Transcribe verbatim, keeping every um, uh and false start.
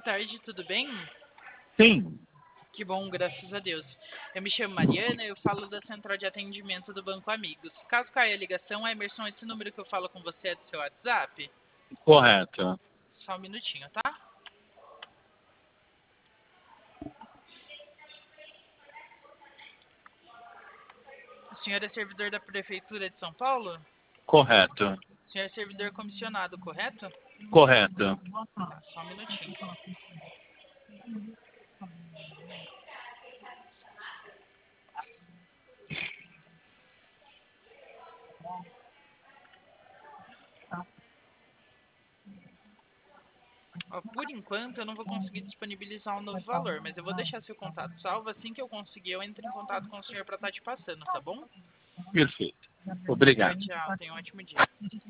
tarde, tudo bem? Sim, Que bom, graças a Deus. Eu me chamo Mariana, eu falo da central de atendimento do Banco Amigos. Caso caia a ligação, a Emerson, esse número que eu falo com você é do seu WhatsApp? correto. Só um minutinho, tá? O senhor é servidor da Prefeitura de São Paulo? Correto. O senhor é servidor comissionado, correto? Correto. Tá, só um minutinho. Ó, por enquanto, eu não vou conseguir disponibilizar um novo valor, mas eu vou deixar seu contato salvo. Assim que eu conseguir, eu entro em contato com o senhor para estar te passando, tá bom? Perfeito. Tchau, Obrigado. tchau. Tenha um ótimo dia.